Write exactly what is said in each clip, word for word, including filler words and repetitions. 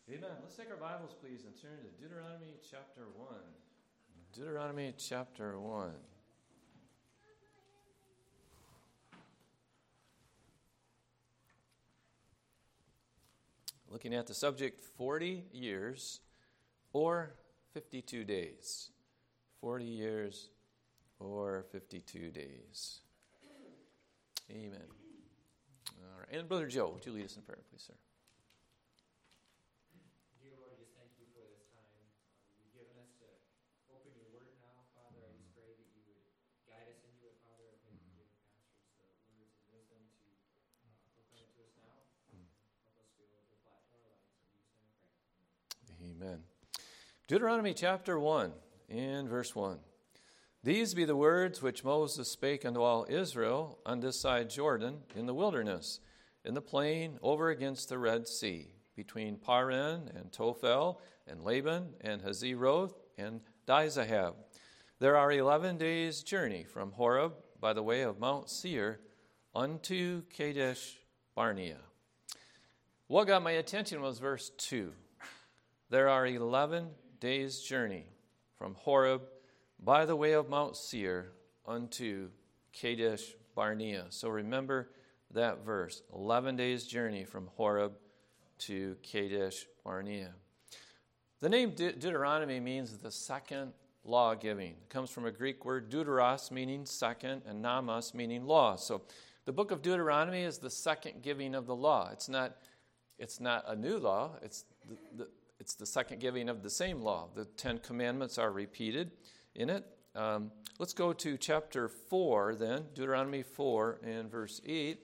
Amen. Let's take our Bibles, please, and turn to Deuteronomy chapter one. Deuteronomy chapter one. Looking at the subject, forty years or fifty-two days. forty years or fifty-two days. Amen. All right. And Brother Joe, would you lead us in prayer, please, sir? Dear Lord, just thank you for this time um, you've given us to open your word now, Father. I just pray that you would guide us into it, Father. I pray that you give pastors the words and wisdom to uh, proclaim it to us now. Um, help us be able to apply it to our lives. In Jesus' name I pray. Amen. Deuteronomy chapter one, in verse one. These be the words which Moses spake unto all Israel on this side Jordan in the wilderness, in the plain over against the Red Sea, between Paran and Tophel and Laban and Hazeroth and Dizahab. There are eleven days' journey from Horeb by the way of Mount Seir unto Kadesh Barnea. What got my attention was verse two. There are eleven days' journey from Horeb by the way of Mount Seir unto Kadesh Barnea. So remember that verse, eleven days' journey from Horeb to Kadesh Barnea. The name De- Deuteronomy means the second law giving. It comes from a Greek word, deuteros, meaning second, and nomos, meaning law. So the book of Deuteronomy is the second giving of the law. It's not, it's not a new law. It's the, the, it's the second giving of the same law. The Ten Commandments are repeated in it. Um, let's go to chapter four then, Deuteronomy four and verse eight.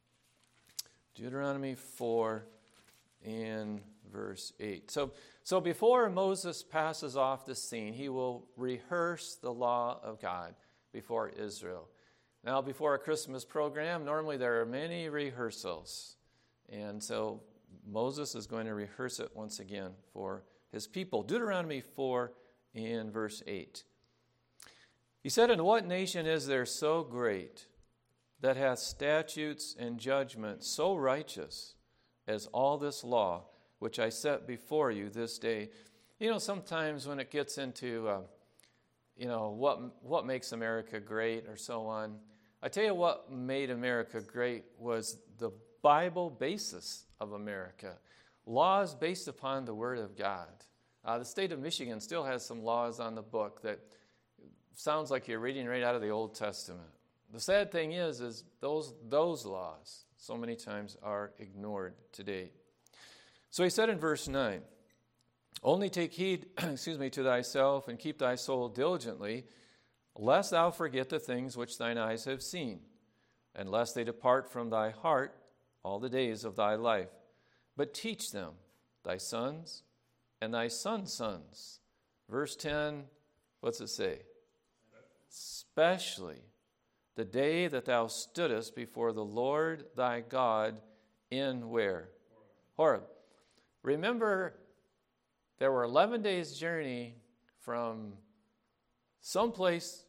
Deuteronomy four and verse eight. So, so before Moses passes off the scene, he will rehearse the law of God before Israel. Now, before a Christmas program, normally there are many rehearsals. And so Moses is going to rehearse it once again for his people. Deuteronomy four and verse eight. He said, And what nation is there so great that hath statutes and judgments so righteous as all this law which I set before you this day? You know, sometimes when it gets into, uh, you know, what what makes America great or so on, I tell you what made America great was the Bible basis of America. Laws based upon the Word of God. Uh, the state of Michigan still has some laws on the book that sounds like you're reading right out of the Old Testament. The sad thing is, is those those laws so many times are ignored today. So he said in verse nine, Only take heed, excuse me, to thyself, and keep thy soul diligently, lest thou forget the things which thine eyes have seen, and lest they depart from thy heart all the days of thy life. But teach them, thy sons, and thy sons' sons. Verse ten, what's it say? Especially the day that thou stoodest before the Lord thy God in where? Horeb. Remember, there were eleven days' journey from someplace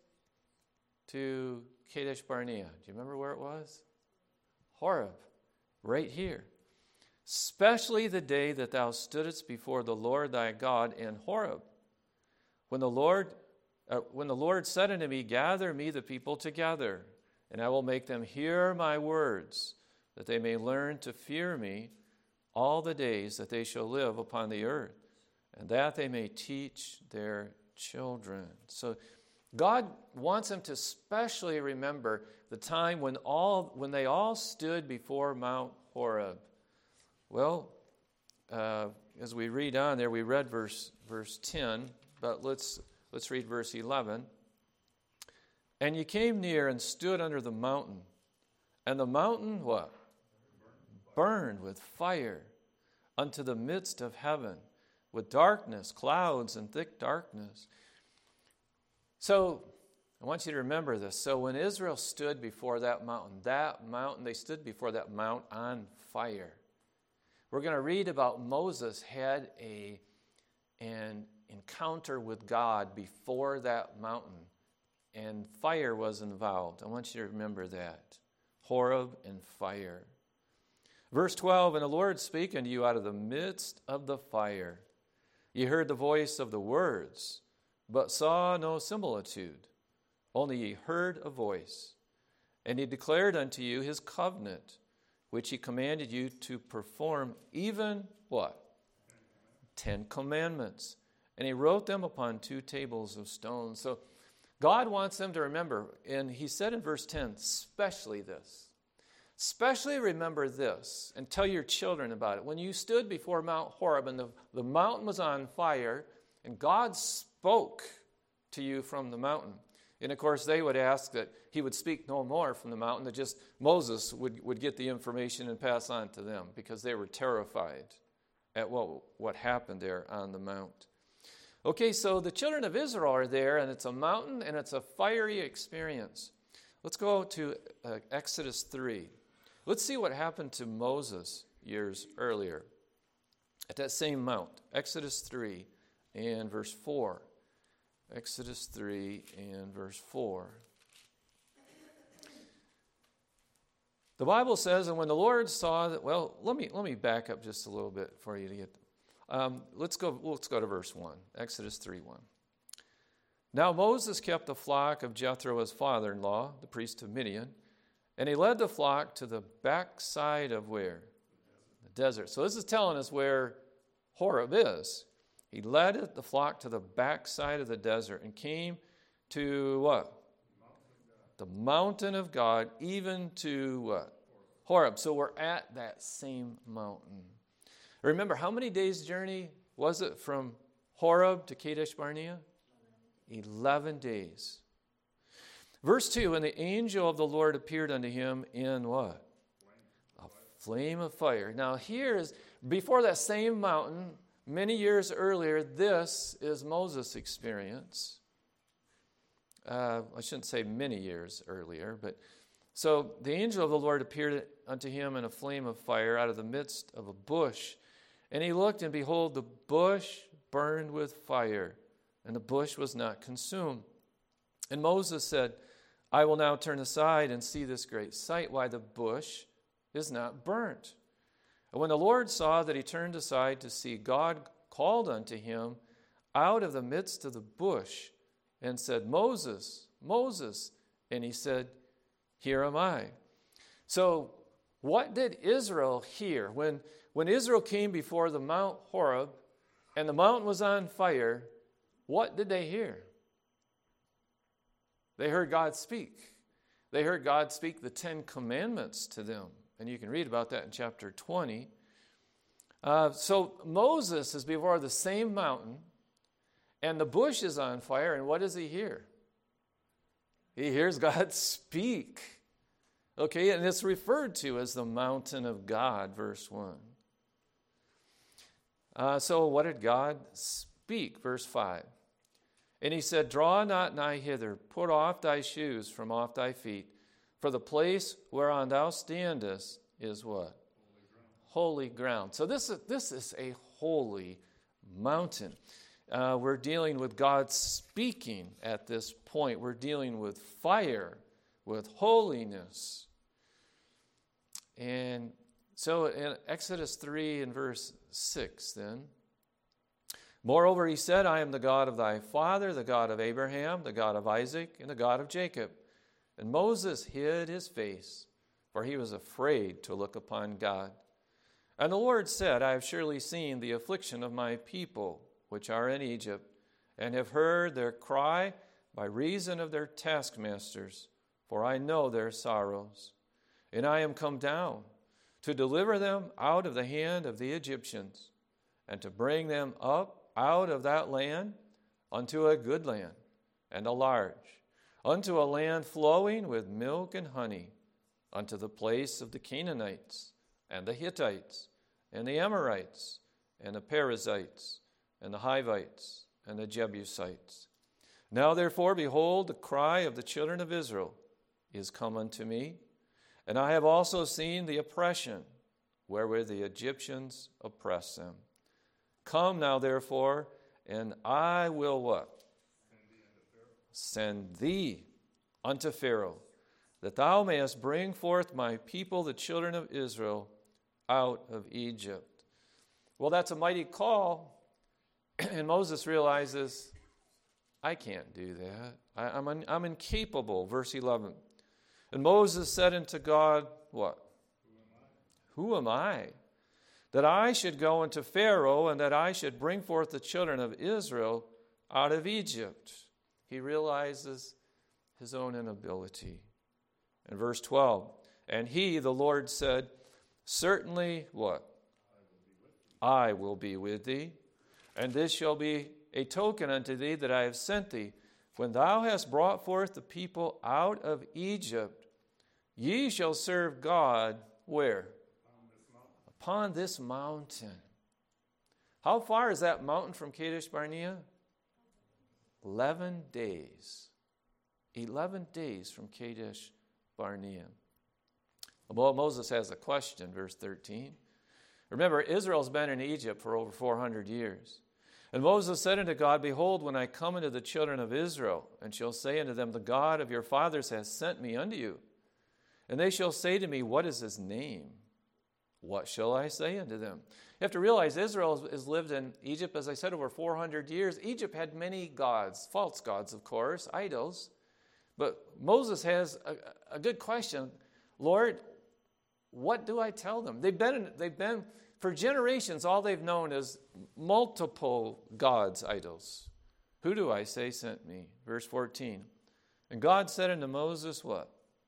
to Kadesh Barnea. Do you remember where it was? Horeb, right here. Especially the day that thou stoodest before the Lord thy God in Horeb, when the Lord Uh, when the Lord said unto me, Gather me the people together, and I will make them hear my words, that they may learn to fear me all the days that they shall live upon the earth, and that they may teach their children. So God wants them to specially remember the time when all when they all stood before Mount Horeb. Well, uh, as we read on there, we read verse verse ten, but let's Let's read verse eleven. And ye came near and stood under the mountain. And the mountain, what? Burned with fire unto the midst of heaven, with darkness, clouds, and thick darkness. So, I want you to remember this. So when Israel stood before that mountain, that mountain, they stood before that mount on fire. We're going to read about Moses had a an encounter with God before that mountain, and fire was involved. I want you to remember that. Horeb and fire. Verse twelve, and the Lord spake unto you out of the midst of the fire. Ye heard the voice of the words, but saw no similitude, only ye heard a voice. And he declared unto you his covenant, which he commanded you to perform, even what? Ten Commandments. And he wrote them upon two tables of stone. So God wants them to remember, and he said in verse ten, especially this. Especially remember this, and tell your children about it. When you stood before Mount Horeb, and the, the mountain was on fire, and God spoke to you from the mountain. And of course, they would ask that he would speak no more from the mountain, that just Moses would, would get the information and pass on to them, because they were terrified at what, what happened there on the mount. Okay, so the children of Israel are there, and it's a mountain, and it's a fiery experience. Let's go to uh, Exodus three. Let's see what happened to Moses years earlier at that same mount. Exodus three and verse four. Exodus three and verse four. The Bible says, and when the Lord saw that, well, let me let me back up just a little bit for you to get. Um, let's go. Let's go to verse one. Exodus three one. Now Moses kept the flock of Jethro, his father-in-law, the priest of Midian, and he led the flock to the backside of where? The desert. So this is telling us where Horeb is. He led it, the flock to the backside of the desert and came to what? The mountain of God, even to what? Horeb. So we're at that same mountain. Remember, how many days' journey was it from Horeb to Kadesh Barnea? Eleven days. Verse two, and the angel of the Lord appeared unto him in what? A flame of fire. Now here is, before that same mountain, many years earlier, this is Moses' experience. Uh, I shouldn't say many years earlier, but so the angel of the Lord appeared unto him in a flame of fire out of the midst of a bush. And he looked, and behold, the bush burned with fire, and the bush was not consumed. And Moses said, I will now turn aside and see this great sight, why the bush is not burnt. And when the Lord saw that he turned aside to see, God called unto him out of the midst of the bush and said, Moses, Moses. And he said, here am I. So what did Israel hear? When, when Israel came before the Mount Horeb and the mountain was on fire, what did they hear? They heard God speak. They heard God speak the Ten Commandments to them. And you can read about that in chapter twenty. Uh, so Moses is before the same mountain, and the bush is on fire, and what does he hear? He hears God speak. Okay, and it's referred to as the mountain of God, verse one. Uh, so what did God speak? Verse five. And he said, draw not nigh hither, put off thy shoes from off thy feet, for the place whereon thou standest is what? Holy ground. Holy ground. So this is, this is a holy mountain. Uh, we're dealing with God speaking at this point. We're dealing with fire, with holiness. And so in Exodus three and verse six then, moreover, he said, I am the God of thy father, the God of Abraham, the God of Isaac, and the God of Jacob. And Moses hid his face, for he was afraid to look upon God. And the Lord said, I have surely seen the affliction of my people, which are in Egypt, and have heard their cry by reason of their taskmasters, for I know their sorrows. And I am come down to deliver them out of the hand of the Egyptians, and to bring them up out of that land unto a good land and a large, unto a land flowing with milk and honey, unto the place of the Canaanites and the Hittites and the Amorites and the Perizzites and the Hivites and the Jebusites. Now therefore, behold, the cry of the children of Israel is come unto me, and I have also seen the oppression wherewith the Egyptians oppress them. Come now, therefore, and I will what? Send thee unto Pharaoh, that thou mayest bring forth my people, the children of Israel, out of Egypt. Well, that's a mighty call, and Moses realizes, I can't do that. I, I'm, un, I'm incapable. Verse eleven. And Moses said unto God, what? Who am I? Who am I? That I should go unto Pharaoh, and that I should bring forth the children of Israel out of Egypt. He realizes his own inability. In verse twelve, and he, the Lord, said, certainly, what? I will be with thee, and this shall be a token unto thee that I have sent thee. When thou hast brought forth the people out of Egypt, ye shall serve God, where? Upon this mountain. How far is that mountain from Kadesh Barnea? Eleven days. Eleven days from Kadesh Barnea. Well, Moses has a question, verse thirteen. Remember, Israel's been in Egypt for over four hundred years. And Moses said unto God, behold, when I come unto the children of Israel, and shall say unto them, the God of your fathers has sent me unto you. And they shall say to me, what is his name? What shall I say unto them? You have to realize Israel has lived in Egypt, as I said, over four hundred years. Egypt had many gods, false gods, of course, idols. But Moses has a, a good question. Lord, what do I tell them? They've been, they've been, for generations, all they've known is multiple gods, idols. Who do I say sent me? Verse fourteen. And God said unto Moses, what?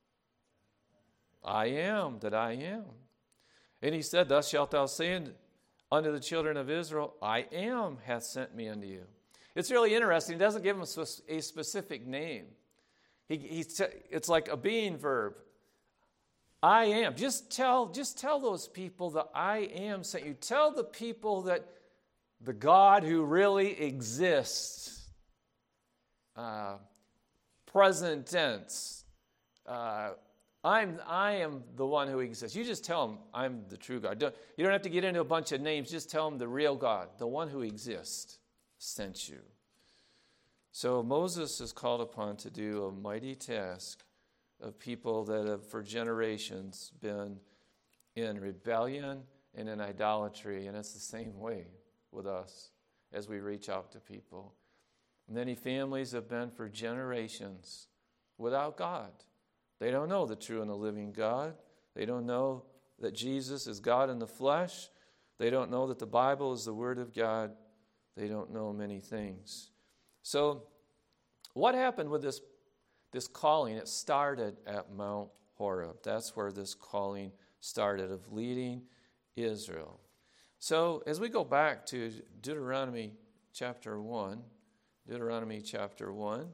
I am that I am. And he said, thus shalt thou say unto the children of Israel, I am hath sent me unto you. It's really interesting. He doesn't give them a specific name. He, he, it's like a being verb. I am. Just tell, just tell those people that I am sent you. Tell the people that the God who really exists, uh, present tense, uh, I'm, I am the one who exists. You just tell them I'm the true God. Don't, you don't have to get into a bunch of names. Just tell them the real God, the one who exists, sent you. So Moses is called upon to do a mighty task of people that have for generations been in rebellion and in idolatry. And it's the same way with us as we reach out to people. Many families have been for generations without God. They don't know the true and the living God. They don't know that Jesus is God in the flesh. They don't know that the Bible is the Word of God. They don't know many things. So what happened with this, this calling? It started at Mount Horeb. That's where this calling started, of leading Israel. So as we go back to Deuteronomy chapter one, Deuteronomy chapter one,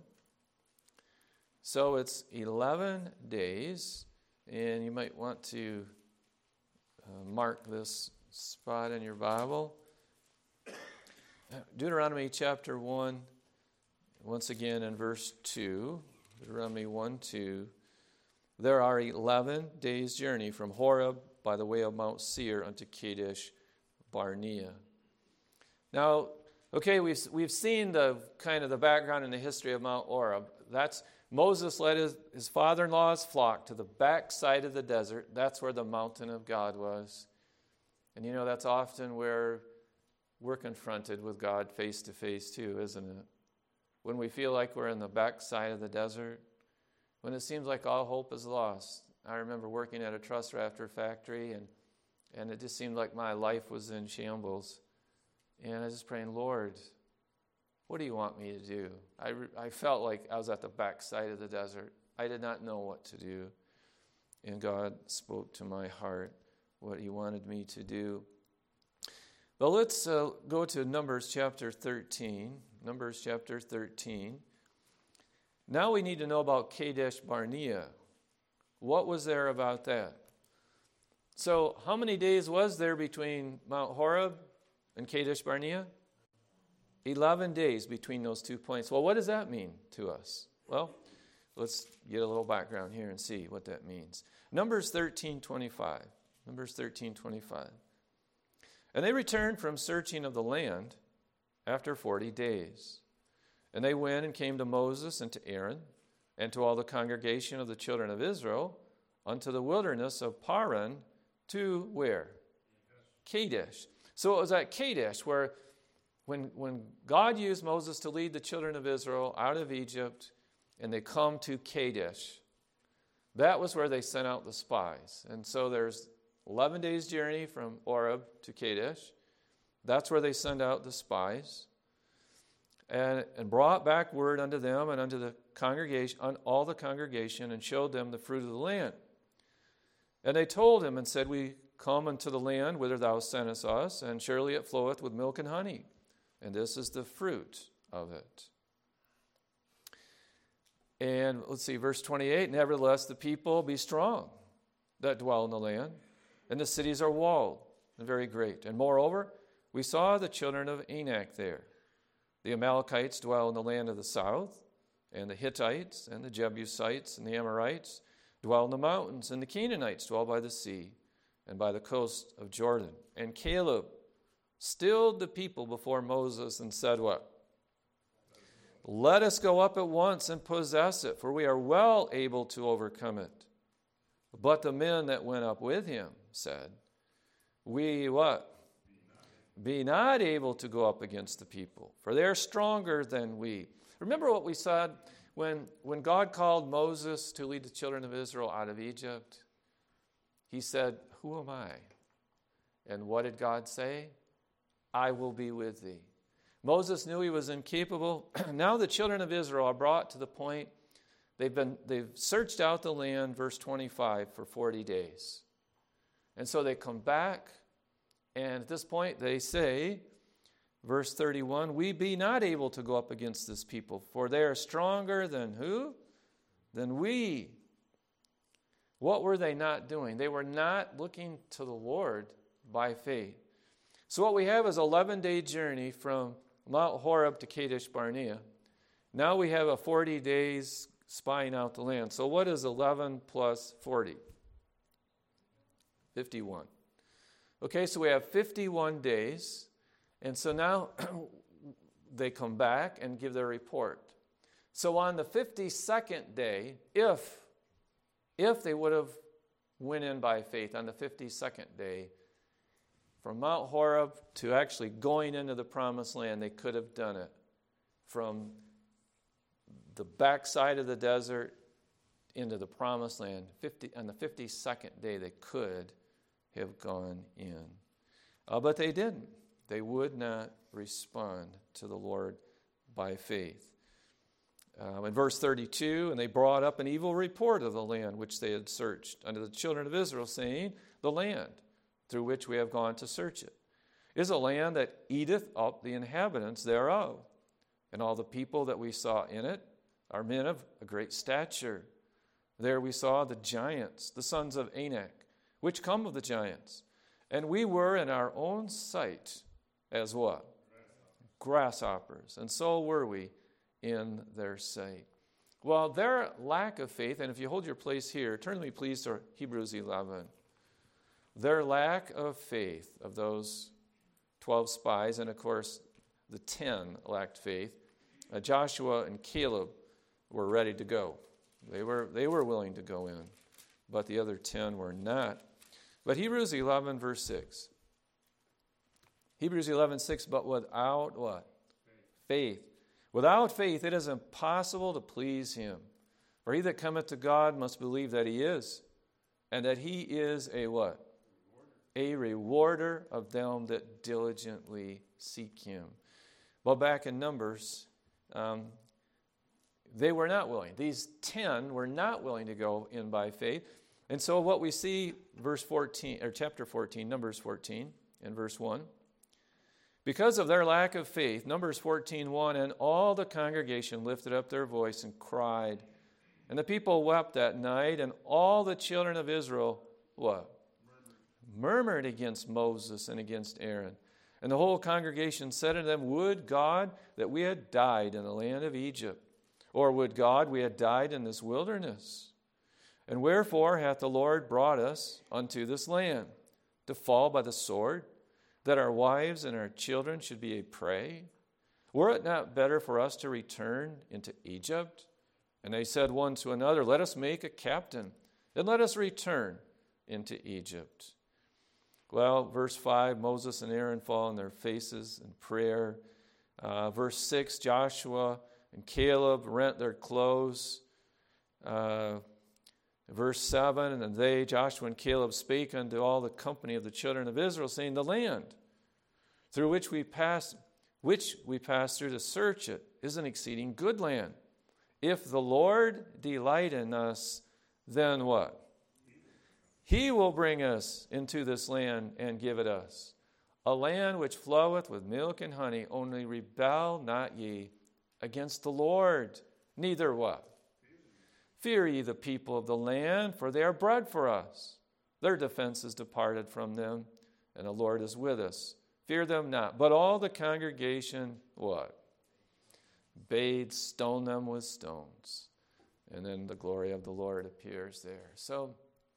so it's eleven days, and you might want to uh, mark this spot in your Bible. Deuteronomy chapter one, once again in verse two, Deuteronomy one, two. There are eleven days' journey from Horeb by the way of Mount Seir unto Kadesh Barnea. Now, okay, we've, we've seen the kind of the background and the history of Mount Horeb. That's Moses led his, his father-in-law's flock to the backside of the desert. That's where the mountain of God was. And you know, that's often where we're confronted with God face to face too, isn't it? When we feel like we're in the backside of the desert, when it seems like all hope is lost. I remember working at a truss rafter factory, and, and it just seemed like my life was in shambles. And I was just praying, Lord, what do you want me to do? I, re- I felt like I was at the backside of the desert. I did not know what to do. And God spoke to my heart what he wanted me to do. But let's uh, go to Numbers chapter thirteen. Numbers chapter thirteen. Now we need to know about Kadesh Barnea. What was there about that? So how many days was there between Mount Horeb and Kadesh Barnea? Eleven days between those two points. Well, what does that mean to us? Well, let's get a little background here and see what that means. Numbers thirteen twenty-five. Numbers thirteen twenty-five. And they returned from searching of the land after forty days. And they went and came to Moses and to Aaron and to all the congregation of the children of Israel unto the wilderness of Paran, to where? Kadesh. So it was at Kadesh where when, when God used Moses to lead the children of Israel out of Egypt, and they come to Kadesh, that was where they sent out the spies. And so there's eleven days journey from Oreb to Kadesh. That's where they send out the spies. And, and brought back word unto them and unto the congregation, on all the congregation, and showed them the fruit of the land. And they told him and said, We come unto the land whither thou sentest us, and surely it floweth with milk and honey, and this is the fruit of it. And let's see, verse twenty-eight, Nevertheless the people be strong that dwell in the land, and the cities are walled and very great. And moreover, we saw the children of Anak there. The Amalekites dwell in the land of the south, and the Hittites and the Jebusites and the Amorites dwell in the mountains, and the Canaanites dwell by the sea and by the coast of Jordan. And Caleb stilled the people before Moses and said what? Let us go up at once and possess it, for we are well able to overcome it. But the men that went up with him said, We what? Be not able to go up against the people, for they are stronger than we. Remember what we said when, when God called Moses to lead the children of Israel out of Egypt? He said, Who am I? And what did God say? I will be with thee. Moses knew he was incapable. Now the children of Israel are brought to the point they've been they've searched out the land, verse twenty-five, for forty days. And so they come back, and at this point they say, verse thirty-one, We be not able to go up against this people, for they are stronger than who? Than we. What were they not doing? They were not looking to the Lord by faith. So what we have is an eleven-day journey from Mount Horeb to Kadesh Barnea. Now we have a forty days spying out the land. So what is eleven plus forty? fifty-one. Okay, so we have fifty-one days. And so now they come back and give their report. So on the fifty-second day, if, if they would have went in by faith on the fifty-second day, from Mount Horeb to actually going into the promised land, they could have done it. From the backside of the desert into the promised land, fifty, on the fifty-second day, they could have gone in. Uh, but they didn't. They would not respond to the Lord by faith. Um, in verse thirty-two, and they brought up an evil report of the land which they had searched unto the children of Israel, saying, The land through which we have gone to search it is a land that eateth up the inhabitants thereof. And all the people that we saw in it are men of a great stature. There we saw the giants, the sons of Anak, which come of the giants. And we were in our own sight as what? Grasshoppers. And so were we in their sight. Well, their lack of faith, and if you hold your place here, turn with me please to Hebrews eleven. Their lack of faith of those twelve spies, and of course the ten lacked faith. Uh, Joshua and Caleb were ready to go. They were, they were willing to go in, but the other ten were not. But Hebrews eleven, verse six. Hebrews eleven, six, but without what? Faith. faith. Without faith it is impossible to please him. For he that cometh to God must believe that he is, and that he is a what? A rewarder of them that diligently seek him. Well, back in Numbers, um, they were not willing. These ten were not willing to go in by faith. And so what we see, verse fourteen, or chapter fourteen, Numbers fourteen, and verse one, because of their lack of faith, Numbers fourteen, one, and all the congregation lifted up their voice and cried. And the people wept that night, and all the children of Israel, what? Murmured against Moses and against Aaron. And the whole congregation said unto them, Would God that we had died in the land of Egypt, or would God we had died in this wilderness? And wherefore hath the Lord brought us unto this land, to fall by the sword, that our wives and our children should be a prey? Were it not better for us to return into Egypt? And they said one to another, Let us make a captain, and let us return into Egypt. Well, verse five, Moses and Aaron fall on their faces in prayer. Uh, verse six, Joshua and Caleb rent their clothes. Uh, verse seven, and they, Joshua and Caleb, spake unto all the company of the children of Israel, saying, the land through which we pass, which we pass through to search it, is an exceeding good land. If the Lord delight in us, then what? He will bring us into this land and give it us. A land which floweth with milk and honey, only rebel not ye against the Lord. Neither what? Fear ye the people of the land, for they are bread for us. Their defense is departed from them, and the Lord is with us. Fear them not. But all the congregation, what? Bade stone them with stones. And then the glory of the Lord appears there. So,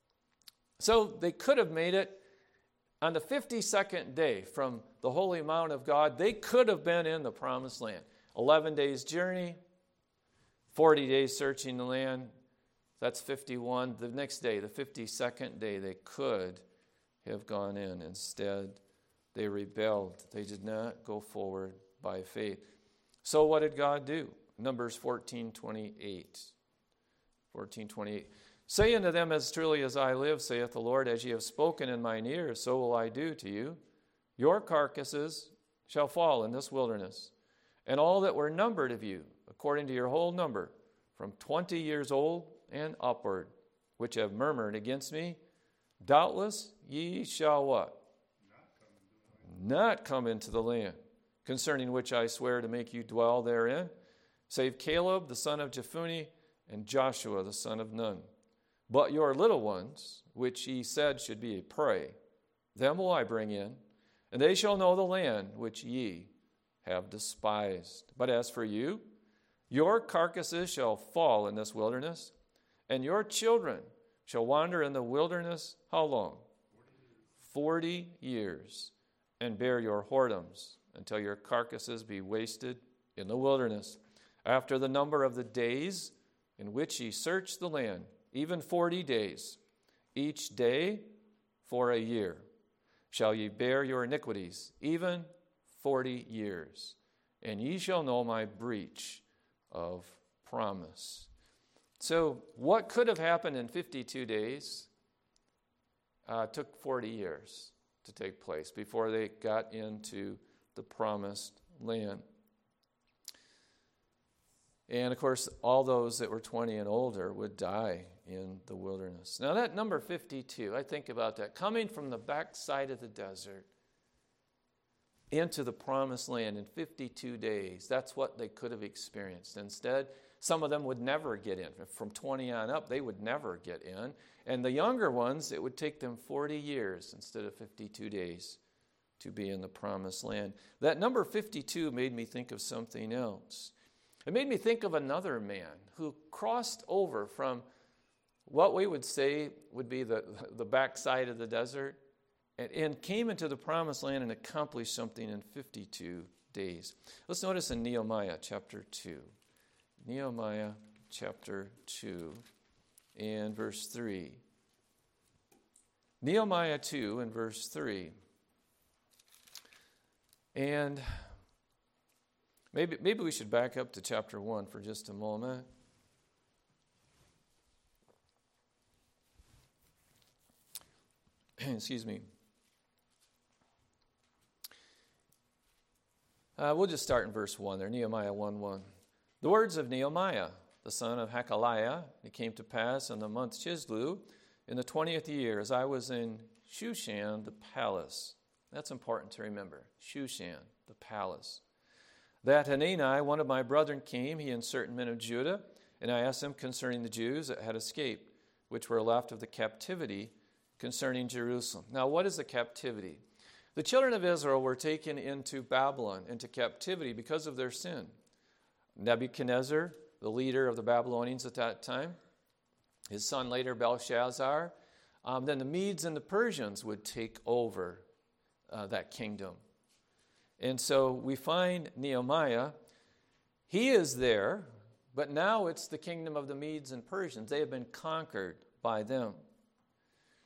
so they could have made it on the fifty-second day from the holy mount of God. They could have been in the promised land. eleven days journey, forty days searching the land. That's fifty-one. The next day, the fifty-second day, they could have gone in. Instead, they rebelled. They did not go forward by faith. So what did God do? Numbers fourteen twenty-eight. fourteen twenty-eight. Say unto them, as truly as I live, saith the Lord, as ye have spoken in mine ears, so will I do to you. Your carcasses shall fall in this wilderness, and all that were numbered of you, according to your whole number, from twenty years old and upward, which have murmured against me, doubtless ye shall what? Not come into the land, concerning which I swear to make you dwell therein, save Caleb the son of Jephunneh and Joshua the son of Nun. But your little ones, which ye said should be a prey, them will I bring in, and they shall know the land which ye have despised. But as for you, your carcasses shall fall in this wilderness, and your children shall wander in the wilderness, how long? Forty years, and bear your whoredoms, until your carcasses be wasted in the wilderness. After the number of the days in which ye search the land, even forty days, each day for a year, shall ye bear your iniquities, even forty years. And ye shall know my breach of promise. So what could have happened in fifty-two days uh, took forty years to take place before they got into the promised land. And of course, all those that were twenty and older would die in the wilderness. Now that number fifty-two, I think about that. Coming from the backside of the desert into the promised land in fifty-two days, that's what they could have experienced. Instead, some of them would never get in. From twenty on up, they would never get in. And the younger ones, it would take them forty years instead of fifty-two days to be in the promised land. That number fifty-two made me think of something else. It made me think of another man who crossed over from what we would say would be the, the backside of the desert and, and came into the promised land and accomplished something in fifty-two days. Let's notice in Nehemiah chapter two. Nehemiah chapter two and verse three. Nehemiah two and verse three. And maybe, maybe we should back up to chapter one for just a moment. Excuse me. Uh, we'll just start in verse one there, Nehemiah one one. The words of Nehemiah, the son of Hakaliah, it came to pass in the month Chislu, in the twentieth year, as I was in Shushan, the palace. That's important to remember. Shushan, the palace. That Hanani, one of my brethren, came, he and certain men of Judah, and I asked them concerning the Jews that had escaped, which were left of the captivity concerning Jerusalem. Now, what is the captivity? The children of Israel were taken into Babylon, into captivity because of their sin. Nebuchadnezzar, the leader of the Babylonians at that time, his son later Belshazzar, um, then the Medes and the Persians would take over uh, that kingdom. And so we find Nehemiah, he is there, but now it's the kingdom of the Medes and Persians. They have been conquered by them.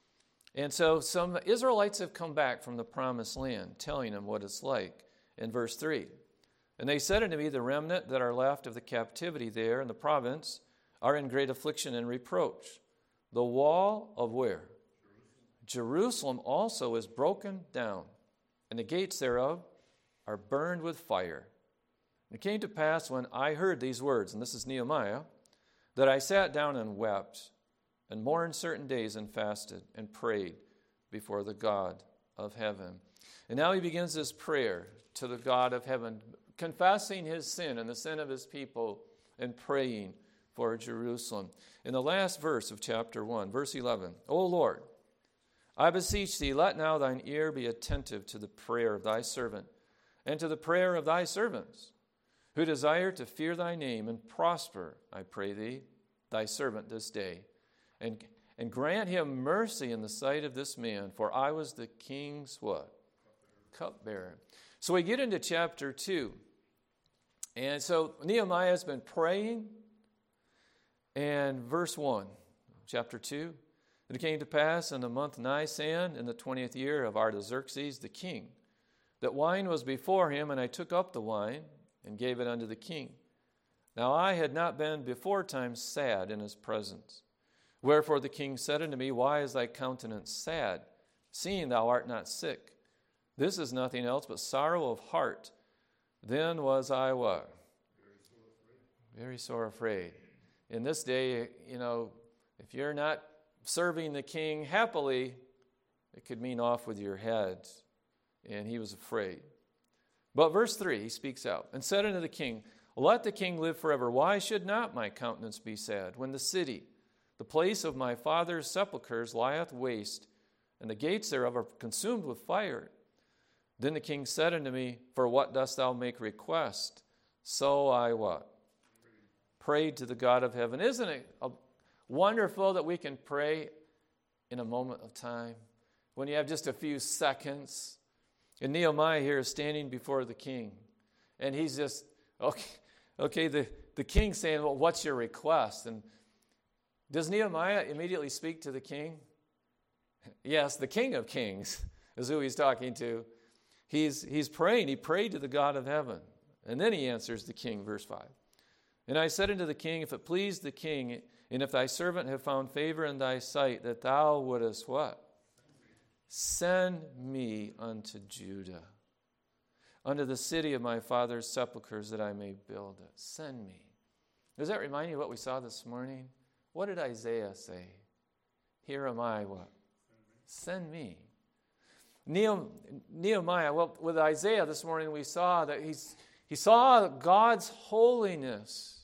And so some Israelites have come back from the promised land, telling them what it's like. In verse three, and they said unto me, the remnant that are left of the captivity there in the province are in great affliction and reproach. The wall of where? Jerusalem also is broken down, and the gates thereof are burned with fire. And it came to pass when I heard these words, and this is Nehemiah, that I sat down and wept, and mourned certain days, and fasted, and prayed before the God of heaven. And now he begins this prayer to the God of heaven, confessing his sin and the sin of his people, and praying for Jerusalem. In the last verse of chapter one, verse eleven, O Lord, I beseech thee, let now thine ear be attentive to the prayer of thy servant, and to the prayer of thy servants, who desire to fear thy name, and prosper, I pray thee, thy servant this day. And, and grant him mercy in the sight of this man, for I was the king's what? Cupbearer. So we get into chapter two. And so Nehemiah has been praying. And verse one, chapter two. And it came to pass in the month Nisan, in the twentieth year of Artaxerxes the king, that wine was before him, and I took up the wine and gave it unto the king. Now I had not been before time sad in his presence. Wherefore the king said unto me, why is thy countenance sad, seeing thou art not sick? This is nothing else but sorrow of heart. Then was I what? Very sore afraid. In this day, you know, if you're not serving the king happily, it could mean off with your head. And he was afraid. But verse three, he speaks out, and said unto the king, let the king live forever. Why should not my countenance be sad, when the city, the place of my father's sepulchres, lieth waste, and the gates thereof are consumed with fire? Then the king said unto me, for what dost thou make request? So I what? Prayed to the God of heaven. Isn't it wonderful that we can pray in a moment of time, when you have just a few seconds? And Nehemiah here is standing before the king, and he's just, okay, okay the, the king's saying, well, what's your request? And does Nehemiah immediately speak to the king? Yes, the King of Kings is who he's talking to. He's, he's praying. He prayed to the God of heaven. And then he answers the king, verse five. And I said unto the king, if it please the king, and if thy servant have found favor in thy sight, that thou wouldest what? Send me unto Judah, unto the city of my father's sepulchres, that I may build it. Send me. Does that remind you of what we saw this morning? What did Isaiah say? Here am I, what? Send me. Nehemiah, well, with Isaiah this morning, we saw that he's, he saw God's holiness.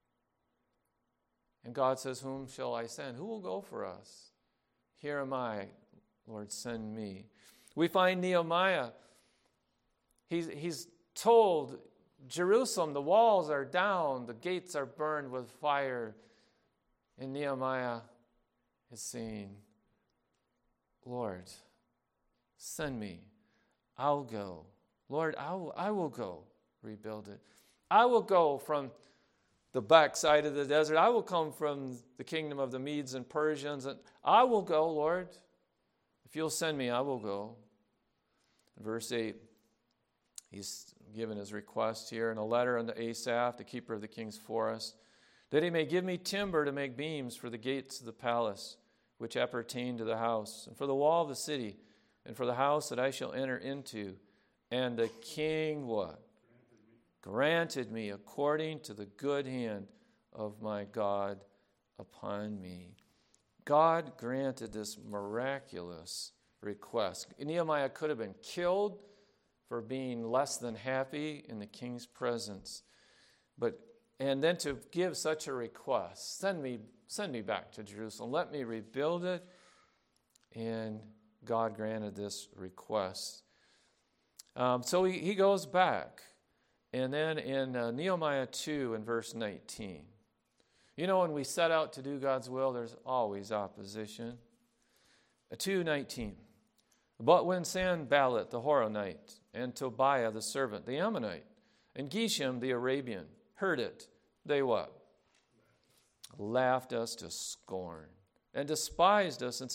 And God says, whom shall I send? Who will go for us? Here am I, Lord, send me. We find Nehemiah, he's, he's told Jerusalem, the walls are down, the gates are burned with fire. And Nehemiah is saying, Lord, send me. I'll go. Lord, I will, I will go rebuild it. I will go from the backside of the desert. I will come from the kingdom of the Medes and Persians. And I will go, Lord. If you'll send me, I will go. Verse eight, he's given his request here in a letter unto Asaph, the keeper of the king's forest, that he may give me timber to make beams for the gates of the palace, which appertain to the house, and for the wall of the city, and for the house that I shall enter into. And the king what? Granted me according to the good hand of my God upon me. God granted this miraculous request. Nehemiah could have been killed for being less than happy in the king's presence. But and then to give such a request, send me, send me back to Jerusalem. Let me rebuild it. And God granted this request. Um, so he, he goes back. And then in uh, Nehemiah two and verse nineteen, you know, when we set out to do God's will, there's always opposition. Uh, two nineteen, but when Sanballat the Horonite and Tobiah the servant, the Ammonite, and Geshem the Arabian heard it, they what? Laughed us to scorn and despised us and said,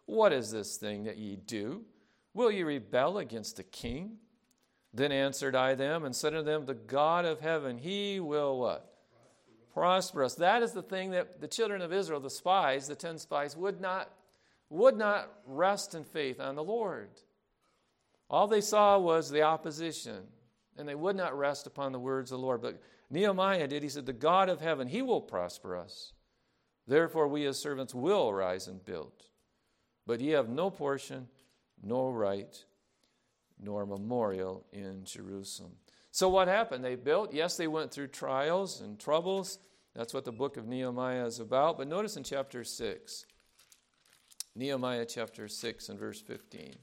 What is this thing that ye do? Will ye rebel against the king? Then answered I them and said unto them, the God of heaven, he will what? Prosper us. That is the thing that the children of Israel, the spies, the ten spies, would not, would not rest in faith on the Lord. All they saw was the opposition, and they would not rest upon the words of the Lord. But Nehemiah did. He said, the God of heaven, he will prosper us. Therefore we as servants will arise and build. But ye have no portion, no right, nor memorial in Jerusalem. So what happened? They built. Yes, they went through trials and troubles. That's what the book of Nehemiah is about. But notice in chapter six, Nehemiah chapter six and verse fifteen.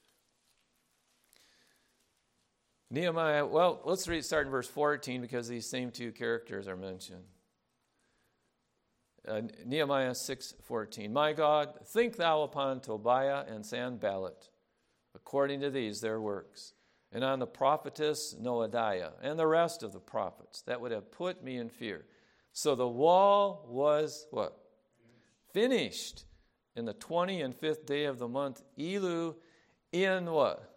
Nehemiah, well, let's read, start in verse fourteen because these same two characters are mentioned. Uh, Nehemiah six fourteen. My God, think thou upon Tobiah and Sanballat, according to these their works, and on the prophetess Noadiah, and the rest of the prophets, that would have put me in fear. So the wall was what? Finished in the twentieth and fifth day of the month, Elul, in what?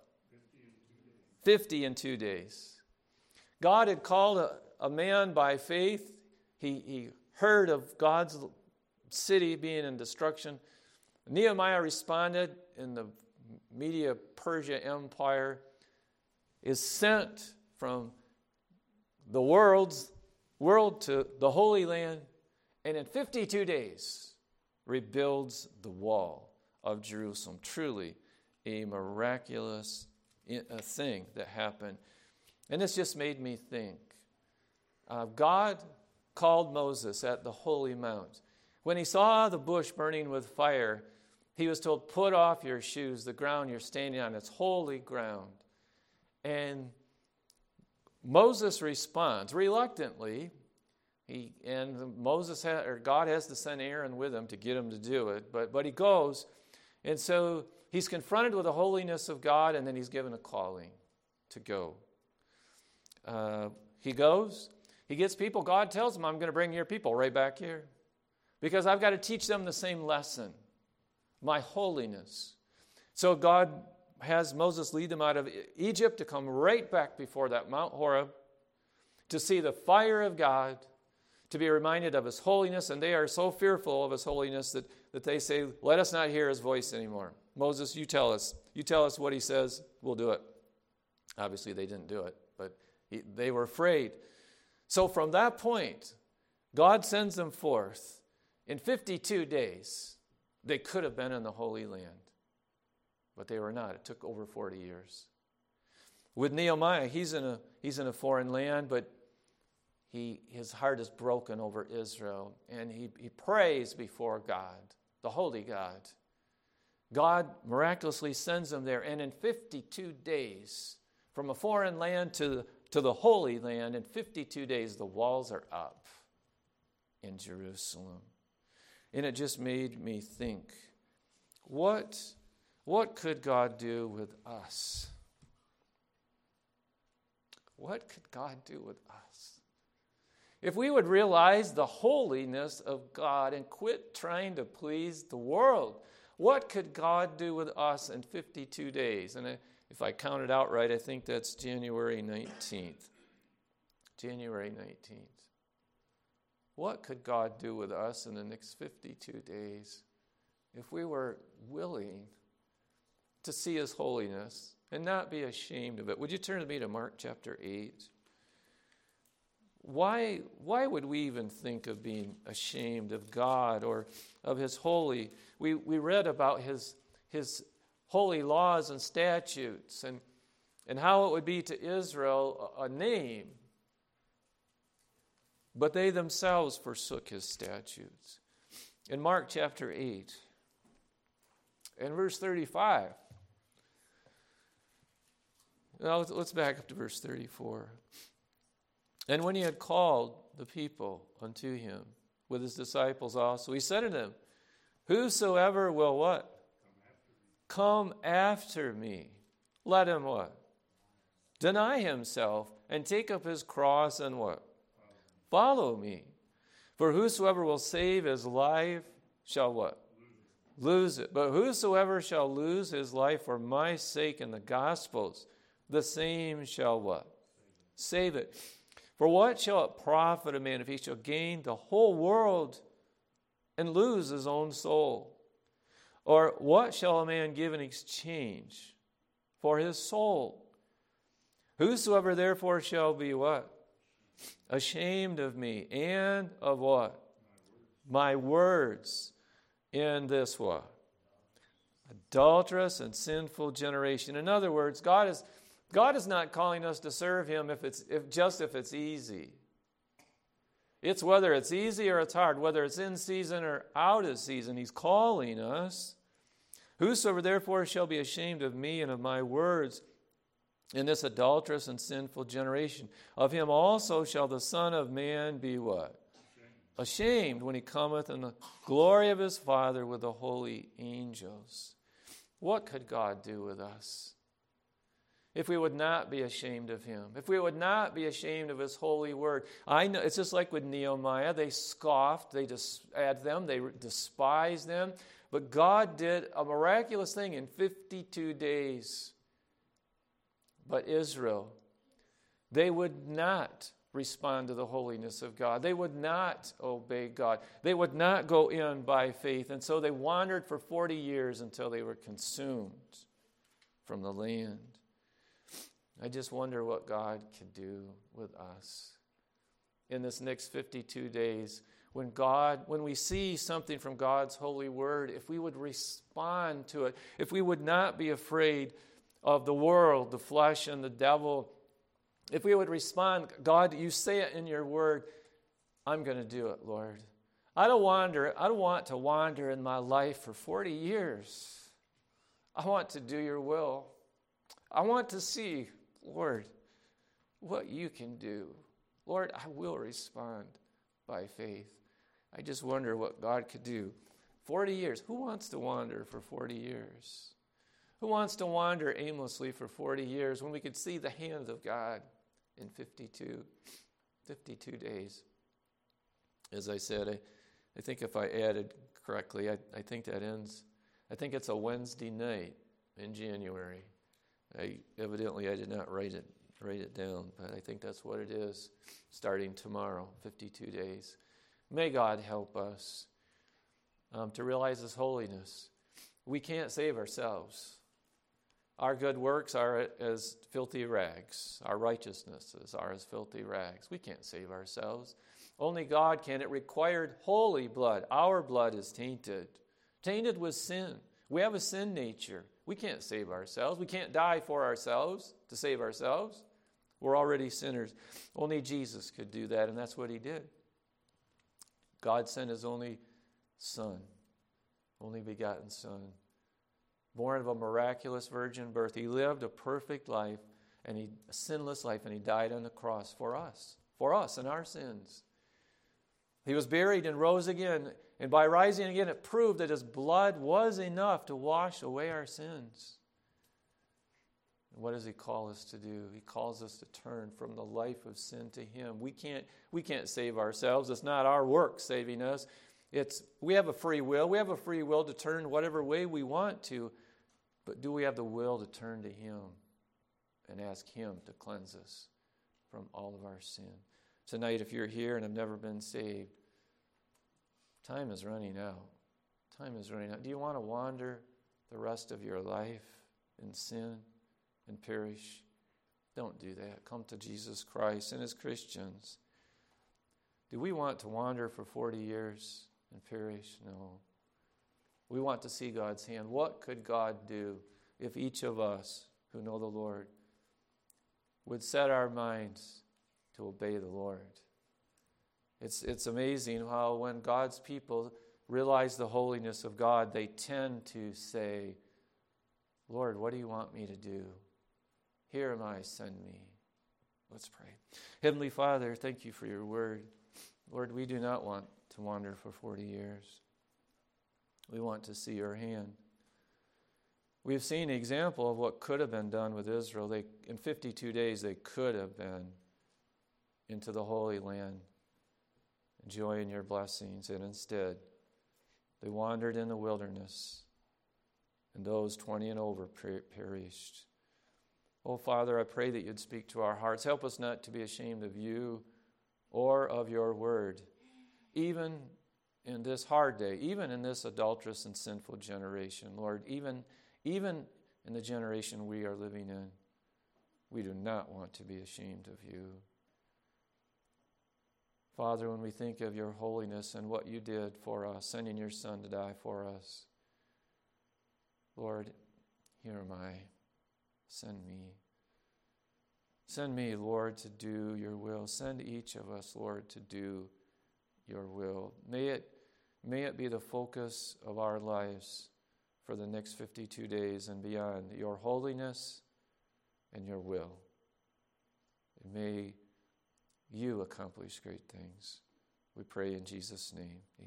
Fifty and two days. God had called a, a man by faith. He, he heard of God's city being in destruction. Nehemiah responded in the Media-Persia Empire, is sent from the world's world to the Holy Land, and in fifty-two days rebuilds the wall of Jerusalem. Truly a miraculous a thing that happened. And this just made me think. Uh, God called Moses at the Holy Mount. When he saw the bush burning with fire, he was told, put off your shoes. The ground you're standing on, it's holy ground. And Moses responds reluctantly. He and Moses ha, or God has to send Aaron with him to get him to do it. But but he goes, and so he's confronted with the holiness of God, and then he's given a calling to go. Uh, he goes. He gets people. God tells him, I'm going to bring your people right back here because I've got to teach them the same lesson, my holiness. So God has Moses lead them out of Egypt to come right back before that Mount Horeb to see the fire of God, to be reminded of his holiness. And they are so fearful of his holiness that, that they say, let us not hear his voice anymore. Moses, you tell us. You tell us what he says, we'll do it. Obviously, they didn't do it, but he, they were afraid. So from that point, God sends them forth. In fifty-two days, they could have been in the Holy Land, but they were not. It took over forty years. With Nehemiah, he's in a he's in a foreign land, but he his heart is broken over Israel, and he, he prays before God, the holy God. God miraculously sends him there, and in fifty-two days, from a foreign land to, to the Holy Land, in fifty-two days, the walls are up in Jerusalem. And it just made me think, what, what could God do with us? What could God do with us? If we would realize the holiness of God and quit trying to please the world, what could God do with us in fifty-two days? And if I count it out right, I think that's January nineteenth. January nineteenth. What could God do with us in the next fifty-two days if we were willing to see his holiness and not be ashamed of it? Would you turn with me to Mark chapter eight? Why, why would we even think of being ashamed of God or of his holy? We, we read about his, his holy laws and statutes and, and how it would be to Israel a, a name. But they themselves forsook his statutes. In Mark chapter eight, and verse thirty-five. Now let's back up to verse thirty-four. And when he had called the people unto him with his disciples also, he said unto them, whosoever will what? Come after me. Let him what? Deny himself and take up his cross and what? Follow me. For whosoever will save his life shall what? lose it. But whosoever shall lose his life for my sake and the gospel's, the same shall what? Save it. For what shall it profit a man if he shall gain the whole world and lose his own soul? Or what shall a man give in exchange for his soul? Whosoever therefore shall be what? Ashamed of me and of what? My words in this what? Adulterous and sinful generation. In other words, God is God is not calling us to serve Him if it's if just if it's easy. It's whether it's easy or it's hard, whether it's in season or out of season. He's calling us. Whosoever therefore shall be ashamed of me and of my words in this adulterous and sinful generation, of him also shall the Son of Man be what? Ashamed when he cometh in the glory of his Father with the holy angels. What could God do with us if we would not be ashamed of him? If we would not be ashamed of his holy word? I know it's just like with Nehemiah. They scoffed, they dis- at them, they despised them. But God did a miraculous thing in fifty-two days. But Israel, they would not respond to the holiness of God. They would not obey God. They would not go in by faith. And so they wandered for forty years until they were consumed from the land. I just wonder what God could do with us in this next fifty-two days. When God, when we see something from God's holy word, if we would respond to it, if we would not be afraid of the world, the flesh, and the devil, if we would respond, God, you say it in your word, I'm going to do it, Lord. I don't wander, I don't want to wander in my life for forty years. I want to do your will. I want to see, Lord, what you can do. Lord, I will respond by faith. I just wonder what God could do. forty years. Who wants to wander for forty years? Who wants to wander aimlessly for forty years when we could see the hand of God in fifty-two, fifty-two days? As I said, I, I think if I added correctly, I, I think that ends, I think it's a Wednesday night in January. I evidently I did not write it write it down, but I think that's what it is, starting tomorrow, fifty-two days. May God help us um, to realize His holiness. We can't save ourselves. Our good works are as filthy rags. Our righteousnesses are as filthy rags. We can't save ourselves. Only God can. It required holy blood. Our blood is tainted. Tainted with sin. We have a sin nature. We can't save ourselves. We can't die for ourselves to save ourselves. We're already sinners. Only Jesus could do that, and that's what He did. God sent His only Son, only begotten Son, born of a miraculous virgin birth. He lived a perfect life, and he a sinless life, and He died on the cross for us, for us and our sins. He was buried and rose again, and by rising again, it proved that His blood was enough to wash away our sins. And what does He call us to do? He calls us to turn from the life of sin to Him. We can't, we can't save ourselves. It's not our work saving us. It's we have a free will. We have a free will to turn whatever way we want to, but do we have the will to turn to Him and ask Him to cleanse us from all of our sin? Tonight, if you're here and have never been saved, time is running out. Time is running out. Do you want to wander the rest of your life in sin and perish? Don't do that. Come to Jesus Christ. And as Christians, do we want to wander for forty years and perish? No. We want to see God's hand. What could God do if each of us who know the Lord would set our minds to obey the Lord? It's, it's amazing how when God's people realize the holiness of God, they tend to say, Lord, what do you want me to do? Here am I, send me. Let's pray. Heavenly Father, thank you for your word. Lord, we do not want to wander for forty years. We want to see your hand. We've seen an example of what could have been done with Israel. They, in fifty-two days, they could have been into the Holy Land, enjoying your blessings, and instead, They wandered in the wilderness, and those twenty and over perished. Oh, Father, I pray that you'd speak to our hearts. Help us not to be ashamed of you or of your word, even in this hard day, even in this adulterous and sinful generation. Lord, even, even in the generation we are living in, we do not want to be ashamed of you. Father, when we think of your holiness and what you did for us, sending your Son to die for us, Lord, here am I. Send me. Send me, Lord, to do your will. Send each of us, Lord, to do your will. May it, may it be the focus of our lives for the next fifty-two days and beyond, your holiness and your will. And may you accomplish great things. We pray in Jesus' name. Amen.